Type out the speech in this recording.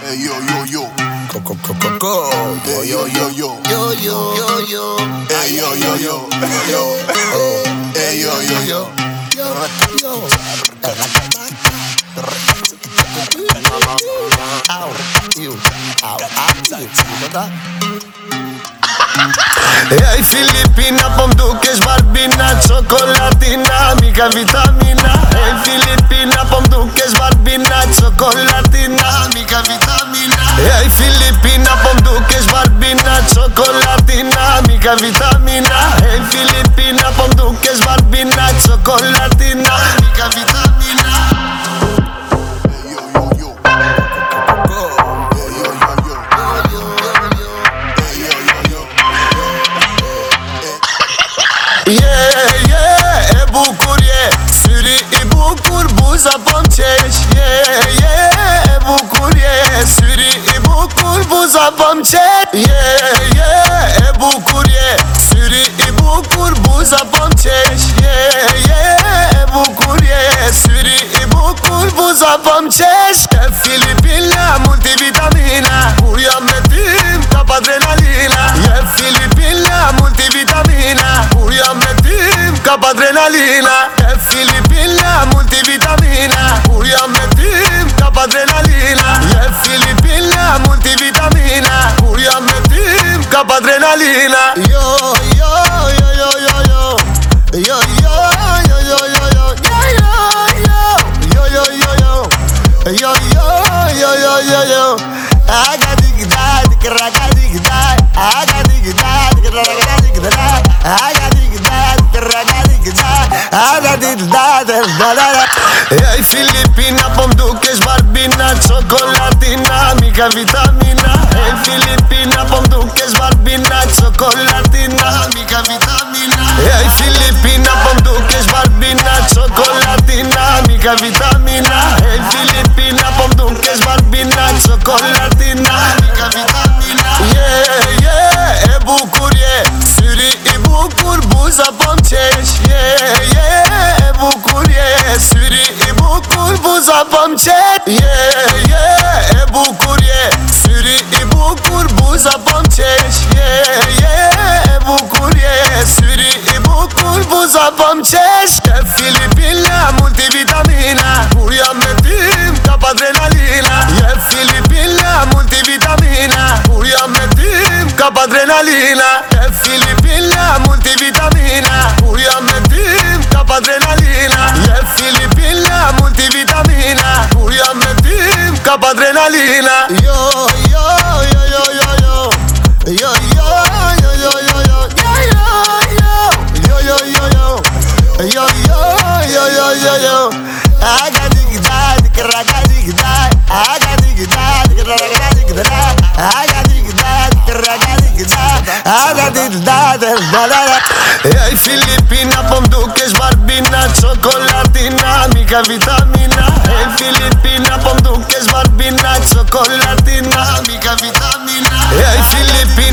Hey yo yo yo. Coco. Hey yo yo yo. Yo. Hey yo yo yo. Hey yo yo yo. Hey Filipina, pom dukesh barbina, chocolatina, mica vitamina. Hey Filipina, pom dukesh barbina, chocolatina, mica vitamina. Hey Filipina, pom dukesh barbina, chocolatina, mica vitamina. Hey Filipina, pom dukesh barbina, chocolatina, mica vitamina. E bucurie, suri e bucur, buza pomceș. E bucurie, suri e bucur, buza pomceș. E bucurie, suri e bucur, buza pomceș. E bucurie, suri e bucur, buza pomceș. E Filipina, multivitamina, buia metim ca adrenalina. E Filipina, multivitamina, buia metim ca adrenalina. E Filipina, multivitamina, buia metim ca adrenalina. E Filipina, multivitamina, buia metim ca adrenalina. Yo. Hey Filipina, pom dukesh barbina, chocolatina, mica vitamina. Hey Filipina, pom dukesh barbina, chocolatina, mica vitamina. Hey Filipina, pom dukesh barbina, chocolatina, mica vitamina. Hey Filipina, pom dukesh barbina, chocolatina, mica vitamina. E bucurie, suri e bucur, buza pomceș. E bucurie, suri e bucur, buza pomceș. E bucurie, suri e bucur, buza pomceș. E bucurie, suri e bucur, buza pomceș. E Filipina, multivitamina, buia metim ca adrenalina. E Filipina, multivitamina, buia metim ca adrenalina. E Filipina, multivitamina, buia metim ca adrenalina. E Filipina, multivitamina, buia metim ca adrenalina. Yo. Hey Filipina, pom dukesh barbina, chocolatina, mica vitamina. Hey Filipina, pom dukesh barbina, chocolatina, mica vitamina. Hey Filipina